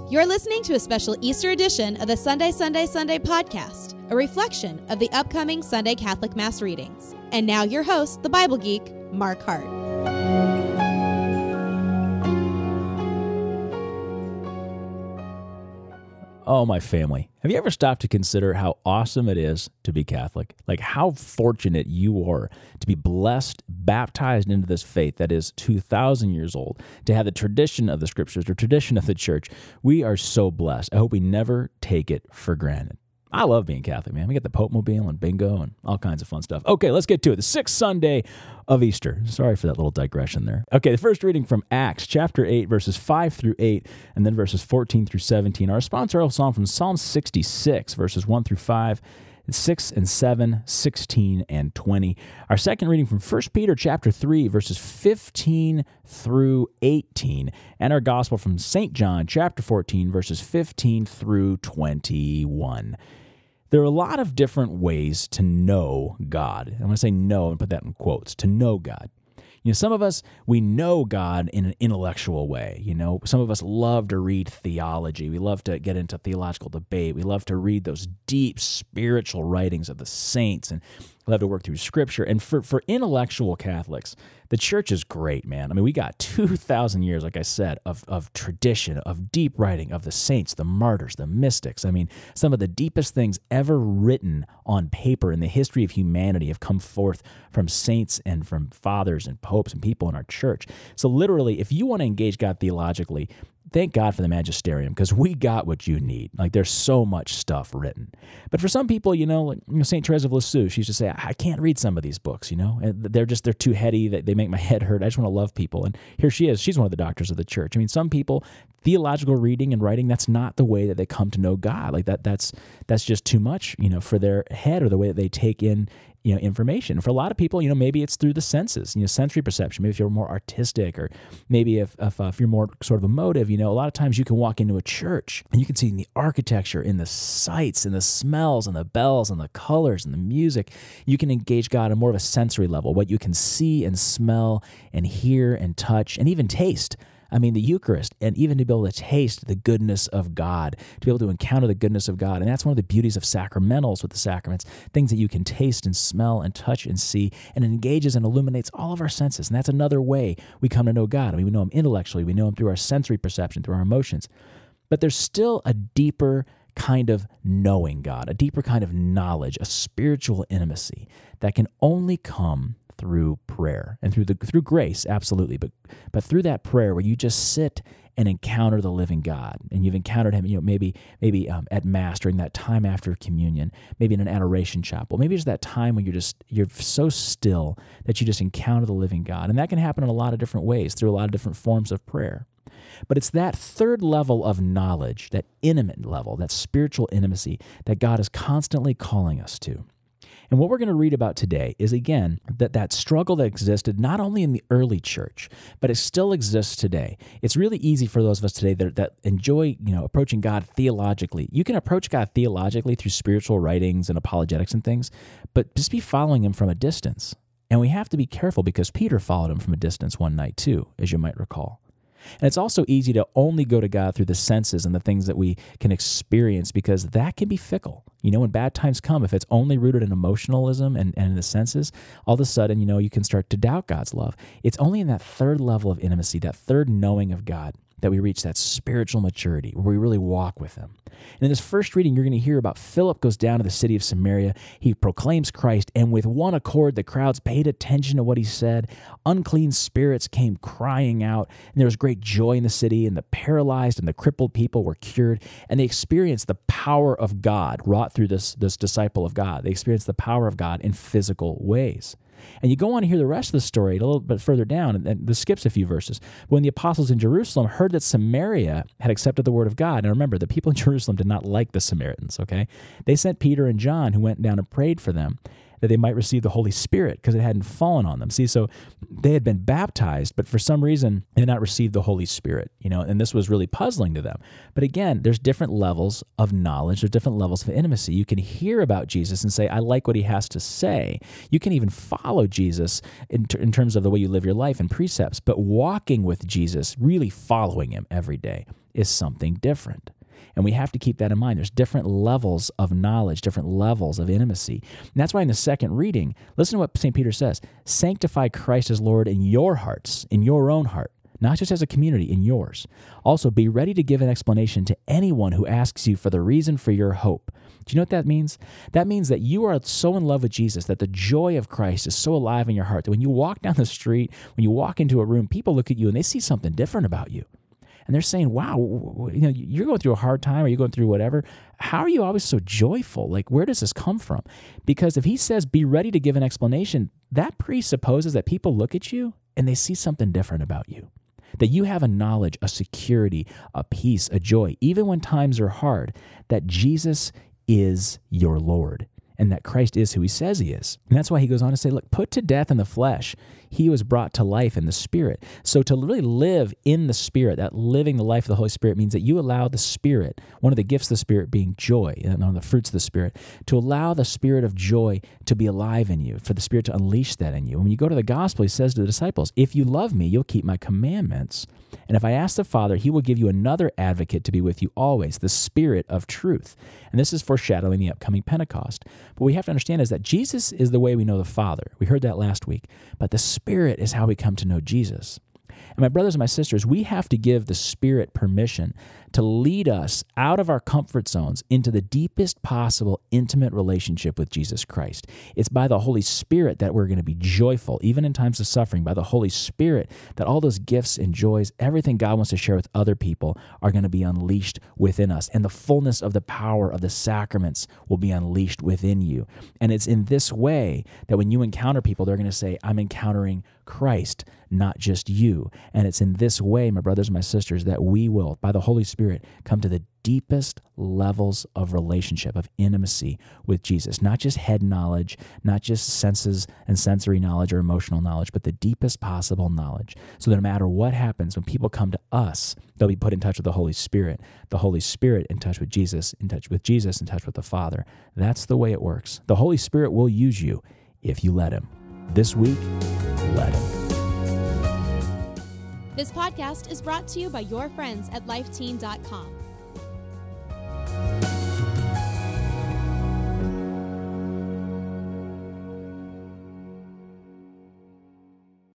You're listening to a special Easter edition of the Sunday podcast, a reflection of the upcoming Sunday Catholic Mass readings. And now your host, the Bible geek, Mark Hart. Oh, my family. Have you ever stopped to consider how awesome it is to be Catholic? Like how fortunate you are to be blessed, baptized into this faith that is 2,000 years old, to have the tradition of the scriptures, the tradition of the church. We are so blessed. I hope we never take it for granted. I love being Catholic, man. We get the Pope Mobile and bingo and all kinds of fun stuff. Okay, let's get to it. The sixth Sunday of Easter. Sorry for that little digression there. Okay, the first reading from Acts chapter 8, verses 5 through 8, and then verses 14 through 17. Our responsorial psalm from Psalm 66, verses 1 through 5, 6 and 7, 16 and 20. Our second reading from 1 Peter chapter 3, verses 15 through 18. And our gospel from St. John chapter 14, verses 15 through 21. There are a lot of different ways to know God. I'm going to say know and put that in quotes, to know God. You know, some of us, we know God in an intellectual way. You know, some of us love to read theology. We love to get into theological debate. We love to read those deep spiritual writings of the saints, and we love to work through Scripture. And for intellectual Catholics, the church is great, man. I mean, we got 2,000 years, like I said, of tradition, of deep writing of the saints, the martyrs, the mystics. I mean, some of the deepest things ever written on paper in the history of humanity have come forth from saints and from fathers and popes and people in our church. So literally, if you want to engage God theologically, thank God for the magisterium, because we got what you need. Like, there's so much stuff written. But for some people, like St. Therese of Lisieux, she used to say, I can't read some of these books, and they're too heady, they make my head hurt. I just want to love people. And here she is. She's one of the doctors of the church. I mean, some people, theological reading and writing, that's not the way that they come to know God. Like that's just too much, for their head, or the way that they take in information. For a lot of people, maybe it's through the senses, sensory perception. Maybe if you're more artistic, or maybe if you're more sort of emotive, a lot of times you can walk into a church and you can see in the architecture, in the sights, and the smells, and the bells, and the colors, and the music. You can engage God on more of a sensory level, what you can see and smell and hear and touch and even taste. I mean, the Eucharist, and even to be able to taste the goodness of God, to be able to encounter the goodness of God. And that's one of the beauties of sacramentals with the sacraments, things that you can taste and smell and touch and see, and it engages and illuminates all of our senses. And that's another way we come to know God. I mean, we know Him intellectually, we know Him through our sensory perception, through our emotions. But there's still a deeper kind of knowing God, a deeper kind of knowledge, a spiritual intimacy that can only come through prayer and through grace, absolutely, but through that prayer where you just sit and encounter the living God, and you've encountered Him, maybe at Mass during that time after communion, maybe in an adoration chapel, maybe it's that time when you're so still that you just encounter the living God, and that can happen in a lot of different ways through a lot of different forms of prayer. But it's that third level of knowledge, that intimate level, that spiritual intimacy that God is constantly calling us to. And what we're going to read about today is, again, that struggle that existed not only in the early church, but it still exists today. It's really easy for those of us today that enjoy, approaching God theologically. You can approach God theologically through spiritual writings and apologetics and things, but just be following Him from a distance. And we have to be careful, because Peter followed Him from a distance one night too, as you might recall. And it's also easy to only go to God through the senses and the things that we can experience, because that can be fickle. When bad times come, if it's only rooted in emotionalism and in the senses, all of a sudden, you can start to doubt God's love. It's only in that third level of intimacy, that third knowing of God, that we reach that spiritual maturity where we really walk with Him. And in this first reading, you're going to hear about Philip goes down to the city of Samaria. He proclaims Christ, and with one accord, the crowds paid attention to what he said. Unclean spirits came crying out, and there was great joy in the city, and the paralyzed and the crippled people were cured, and they experienced the power of God wrought through this disciple of God. They experienced the power of God in physical ways. And you go on to hear the rest of the story a little bit further down, and this skips a few verses. When the apostles in Jerusalem heard that Samaria had accepted the word of God, and remember, the people in Jerusalem did not like the Samaritans, okay? They sent Peter and John, who went down and prayed for them, that they might receive the Holy Spirit, because it hadn't fallen on them. See, so they had been baptized, but for some reason, they had not received the Holy Spirit, and this was really puzzling to them. But again, there's different levels of knowledge, there's different levels of intimacy. You can hear about Jesus and say, I like what He has to say. You can even follow Jesus in terms of the way you live your life and precepts, but walking with Jesus, really following Him every day, is something different. And we have to keep that in mind. There's different levels of knowledge, different levels of intimacy. And that's why in the second reading, listen to what St. Peter says. Sanctify Christ as Lord in your hearts, in your own heart, not just as a community, in yours. Also, be ready to give an explanation to anyone who asks you for the reason for your hope. Do you know what that means? That means that you are so in love with Jesus, that the joy of Christ is so alive in your heart, that when you walk down the street, when you walk into a room, people look at you and they see something different about you. And they're saying, wow, you're going through a hard time, or you're going through whatever. How are you always so joyful? Like, where does this come from? Because if he says, be ready to give an explanation, that presupposes that people look at you and they see something different about you. That you have a knowledge, a security, a peace, a joy, even when times are hard, that Jesus is your Lord and that Christ is who he says he is. And that's why he goes on to say, look, put to death in the flesh, he was brought to life in the Spirit. So to really live in the Spirit, that living the life of the Holy Spirit, means that you allow the Spirit, one of the gifts of the Spirit being joy, and one of the fruits of the Spirit, to allow the Spirit of joy to be alive in you, for the Spirit to unleash that in you. When you go to the gospel, he says to the disciples, if you love me, you'll keep my commandments. And if I ask the Father, he will give you another advocate to be with you always, the Spirit of truth. And this is foreshadowing the upcoming Pentecost. But what we have to understand is that Jesus is the way we know the Father. We heard that last week. But the Spirit is how we come to know Jesus. And my brothers and my sisters, we have to give the Spirit permission to lead us out of our comfort zones into the deepest possible intimate relationship with Jesus Christ. It's by the Holy Spirit that we're going to be joyful, even in times of suffering. By the Holy Spirit, that all those gifts and joys, everything God wants to share with other people, are going to be unleashed within us. And the fullness of the power of the sacraments will be unleashed within you. And it's in this way that when you encounter people, they're going to say, I'm encountering Christ, not just you. And it's in this way, my brothers and my sisters, that we will, by the Holy Spirit, come to the deepest levels of relationship, of intimacy with Jesus. Not just head knowledge, not just senses and sensory knowledge or emotional knowledge, but the deepest possible knowledge. So that no matter what happens, when people come to us, they'll be put in touch with the Holy Spirit in touch with Jesus, in touch with Jesus, in touch with the Father. That's the way it works. The Holy Spirit will use you if you let him. This week, let him. This podcast is brought to you by your friends at lifeteen.com.